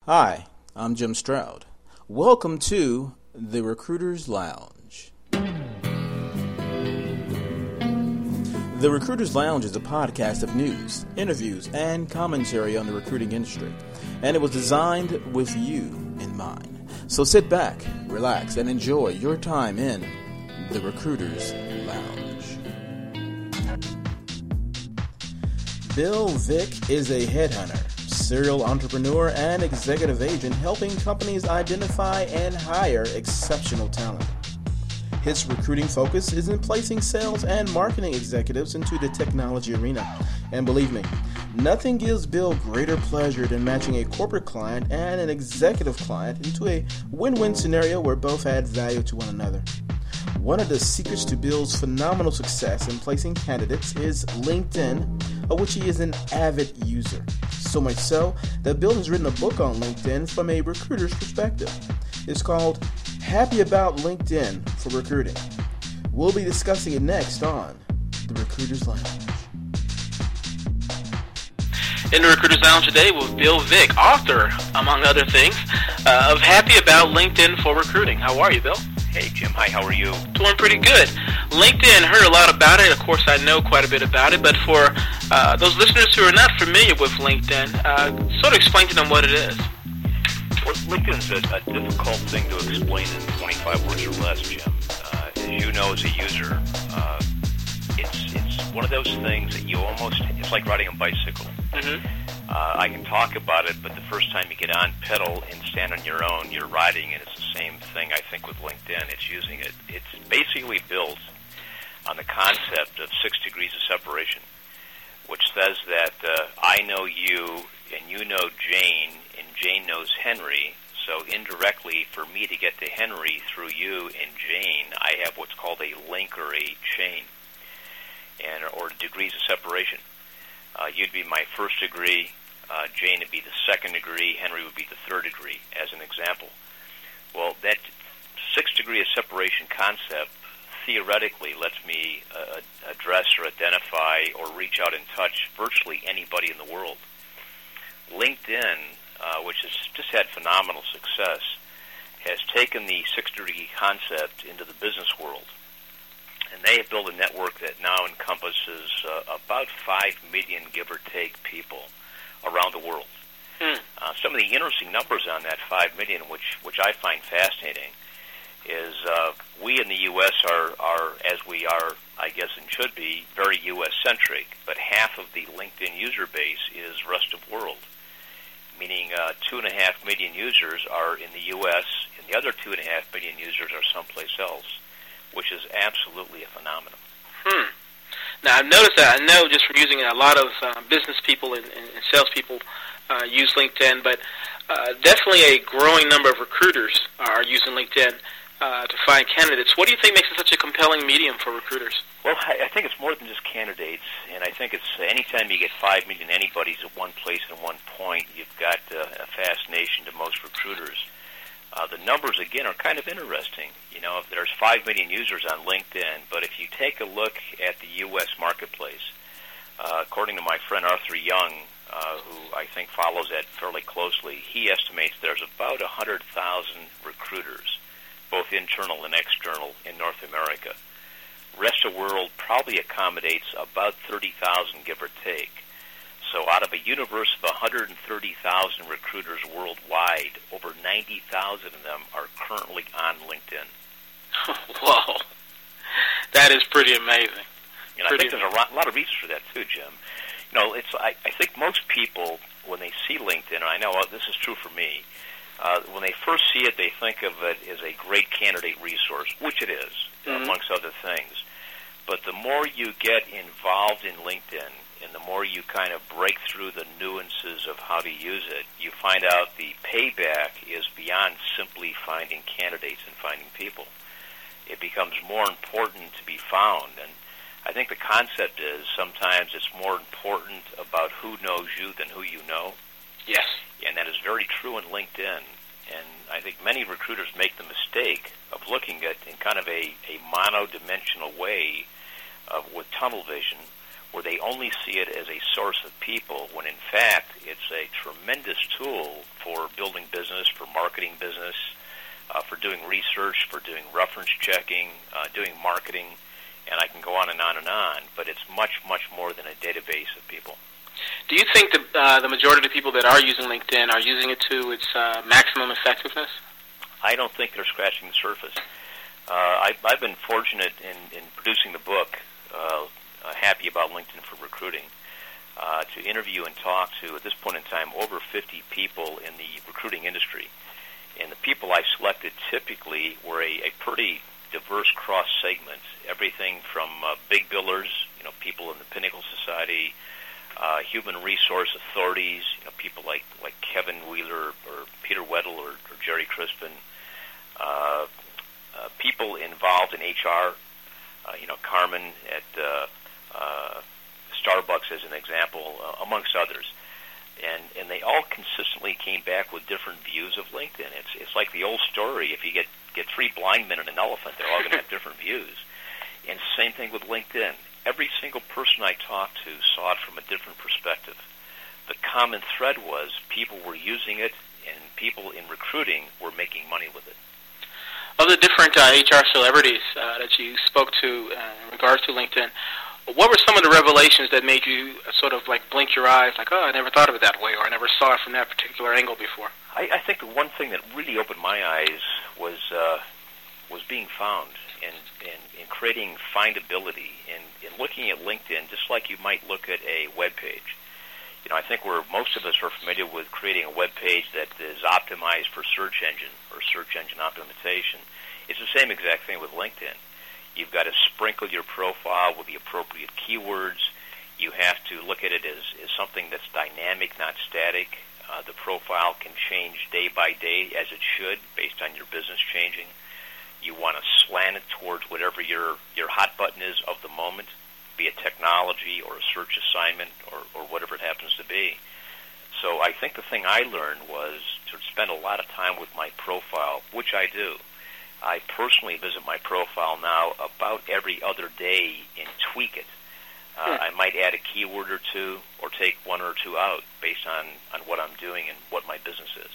Hi, I'm Jim Stroud. Welcome to The Recruiter's Lounge. The Recruiter's Lounge is a podcast of news, interviews, and commentary on the recruiting industry, and it was designed with you in mind. So sit back, relax, and enjoy your time in The Recruiter's Lounge. Bill Vick is a headhunter, serial entrepreneur, and executive agent helping companies identify and hire exceptional talent. His recruiting focus is in placing sales and marketing executives into the technology arena. And believe me, nothing gives Bill greater pleasure than matching a corporate client and an executive client into a win-win scenario where both add value to one another. One of the secrets to Bill's phenomenal success in placing candidates is LinkedIn, of which he is an avid user. So much so that Bill has written a book on LinkedIn from a recruiter's perspective. It's called Happy About LinkedIn for Recruiting. We'll be discussing it next on The Recruiter's Lounge. In the Recruiter's Lounge today with Bill Vick, author, among other things, of Happy About LinkedIn for Recruiting. How are you, Bill? Hey, Jim. Hi, how are you? Doing pretty good. LinkedIn, heard a lot about it. Of course, I know quite a bit about it. But for those listeners who are not familiar with LinkedIn, sort of explain to them what it is. Well, LinkedIn's a difficult thing to explain in 25 words or less, Jim. As you know, as a user, it's one of those things that you it's like riding a bicycle. Mm-hmm. I can talk about it, but the first time you get on pedal and stand on your own, you're riding it. It's the same thing, I think, with LinkedIn. It's using it. It's basically built on the concept of 6 degrees of separation, which says that I know you and you know Jane and Jane knows Henry. So indirectly, for me to get to Henry through you and Jane, I have what's called a link or a chain, or degrees of separation. You'd be my first degree, Jane would be the second degree, Henry would be the third degree, as an example. Well, that 6 degree of separation concept theoretically lets me address or identify or reach out and touch virtually anybody in the world. LinkedIn, which has just had phenomenal success, has taken the 6 degree concept into the business world. And they have built a network that now encompasses about 5 million, give or take, people around the world. Some of the interesting numbers on that 5 million, which I find fascinating, is we in the U.S. are, as we are, I guess, and should be, very U.S.-centric, but half of the LinkedIn user base is rest of world, meaning 2.5 million users are in the U.S., and the other 2.5 million users are someplace else, which is absolutely a phenomenon. Now, I've noticed that. I know just from using it, a lot of business people and salespeople use LinkedIn, but definitely a growing number of recruiters are using LinkedIn to find candidates. What do you think makes it such a compelling medium for recruiters? Well, I think it's more than just candidates, and I think it's anytime you get 5 million anybody's at one place and one point, you've got a fascination to most recruiters. The numbers, again, are kind of interesting. You know, if there's 5 million users on LinkedIn, but if you take a look at the U.S. marketplace, according to my friend Arthur Young, who I think follows that fairly closely, he estimates there's about 100,000 recruiters, both internal and external, in North America. Rest of the world probably accommodates about 30,000, give or take. So out of a universe of 130,000 recruiters worldwide, over 90,000 of them are currently on LinkedIn. Whoa. That is pretty amazing. And I think there's a lot of reasons for that too, Jim. You know, I think most people, when they see LinkedIn, and I know this is true for me, when they first see it, they think of it as a great candidate resource, which it is, amongst other things. But the more you get involved in LinkedIn, and the more you kind of break through the nuances of how to use it, you find out the payback is beyond simply finding candidates and finding people. It becomes more important to be found. And I think the concept is sometimes it's more important about who knows you than who you know. Yes. And that is very true in LinkedIn. And I think many recruiters make the mistake of looking at in kind of a mono-dimensional way with tunnel vision, where they only see it as a source of people, when in fact it's a tremendous tool for building business, for marketing business, for doing research, for doing reference checking, doing marketing, and I can go on and on and on, but it's much, much more than a database of people. Do you think the majority of the people that are using LinkedIn are using it to its maximum effectiveness? I don't think they're scratching the surface. I've been fortunate in producing the book, Happy About LinkedIn for Recruiting, to interview and talk to, at this point in time, over 50 people in the recruiting industry. And the people I selected typically were a pretty diverse cross-segment, everything from big billers, people in the Pinnacle Society, human resource authorities, people like Kevin Wheeler or Peter Weddle or Jerry Crispin, people involved in HR, Carmen at Starbucks as an example, amongst others. And they all consistently came back with different views of LinkedIn. It's like the old story, if you get three blind men and an elephant, they're all going to have different views. And same thing with LinkedIn. Every single person I talked to saw it from a different perspective. The common thread was people were using it, and people in recruiting were making money with it. Of the different HR celebrities that you spoke to in regards to LinkedIn, what were some of the revelations that made you sort of like blink your eyes, like, oh, I never thought of it that way, or I never saw it from that particular angle before? I think the one thing that really opened my eyes was being found and creating findability and looking at LinkedIn just like you might look at a web page. I think most of us are familiar with creating a web page that is optimized for search engine or search engine optimization. It's the same exact thing with LinkedIn. You've got to sprinkle your profile with the appropriate keywords. You have to look at it as something that's dynamic, not static. The profile can change day by day, as it should, based on your business changing. You want to slant it towards whatever your hot button is of the moment, be it technology or a search assignment or whatever it happens to be. So I think the thing I learned was to spend a lot of time with my profile, which I do. I personally visit my profile now about every other day and tweak it. I might add a keyword or two or take one or two out based on what I'm doing and what my business is.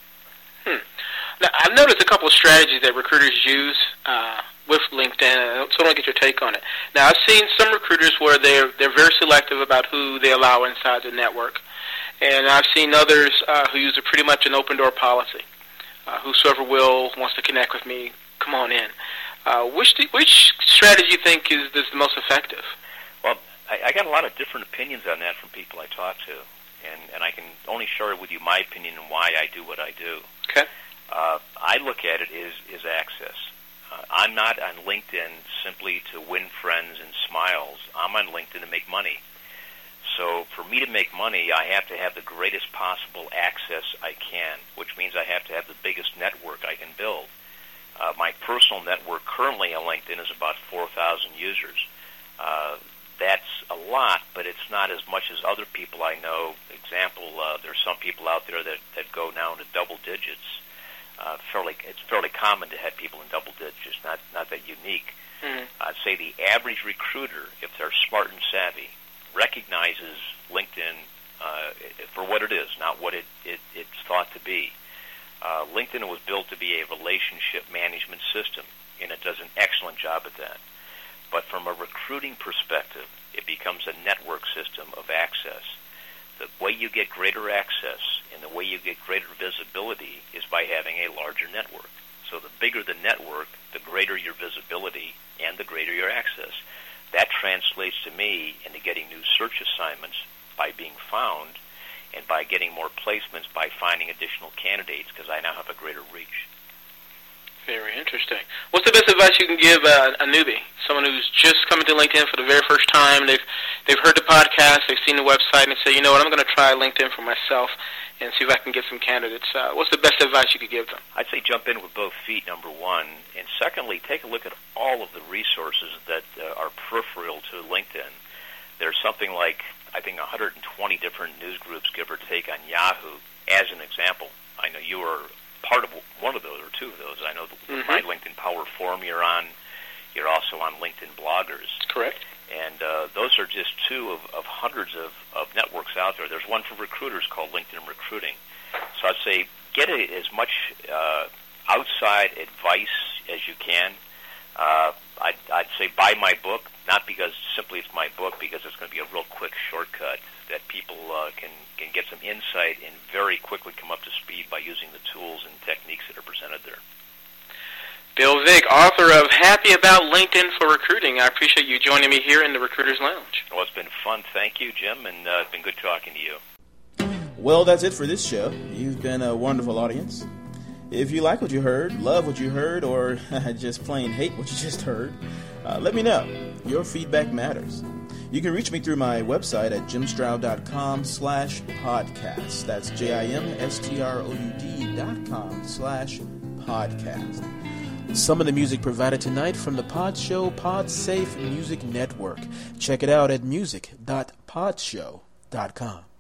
Now, I've noticed a couple of strategies that recruiters use with LinkedIn, so I want to get your take on it. Now, I've seen some recruiters where they're very selective about who they allow inside the network, and I've seen others who use pretty much an open-door policy. Whosoever wants to connect with me, come on in. Which strategy do you think is the most effective? Well, I got a lot of different opinions on that from people I talk to, and I can only share with you my opinion and why I do what I do. Okay. I look at it as access. I'm not on LinkedIn simply to win friends and smiles. I'm on LinkedIn to make money. So for me to make money, I have to have the greatest possible access I can, which means I have to have the biggest network I can build. My personal network currently on LinkedIn is about 4,000 users. That's a lot, but it's not as much as other people I know. Example, there's some people out there that go now into double digits. It's fairly common to have people in double digits, not that unique. Mm-hmm. I'd say the average recruiter, if they're smart and savvy, recognizes LinkedIn for what it is, not what it's thought to be. LinkedIn was built to be a relationship management system, and it does an excellent job at that. But from a recruiting perspective, it becomes a network system of access. The way you get greater access and the way you get greater visibility is by having a larger network. So the bigger the network, the greater your visibility and the greater your access. That translates to me into getting new search assignments by being found and by getting more placements by finding additional candidates because I now have a greater reach. Very interesting. What's the best advice you can give a newbie, someone who's just coming to LinkedIn for the very first time? They've heard the podcast, they've seen the website, and they say, you know what, I'm going to try LinkedIn for myself and see if I can get some candidates. What's the best advice you could give them? I'd say jump in with both feet, number one. And secondly, take a look at all of the resources that are peripheral to LinkedIn. There's something like, I think, 120 different news groups, give or take, on Yahoo, as an example. I know you are part of one of those or two of those. I know my LinkedIn Power Forum you're on. You're also on LinkedIn Bloggers. Correct. And those are just two of hundreds of networks out there. There's one for recruiters called LinkedIn Recruiting. So I'd say get as much outside advice as you can. I'd say buy my book, not because simply it's my book, because it's going to be a real quick shortcut that people can get some insight and very quickly come up to speed by using the tools and techniques that are presented there. Bill Vick, author of Happy About LinkedIn for Recruiting. I appreciate you joining me here in the Recruiters Lounge. Well, it's been fun. Thank you, Jim, and it's been good talking to you. Well, that's it for this show. You've been a wonderful audience. If you like what you heard, love what you heard, or just plain hate what you just heard, let me know. Your feedback matters. You can reach me through my website at jimstroud.com/podcast. That's JIMSTROUD.com/podcast. Some of the music provided tonight from the Pod Show PodSafe Music Network. Check it out at music.podshow.com.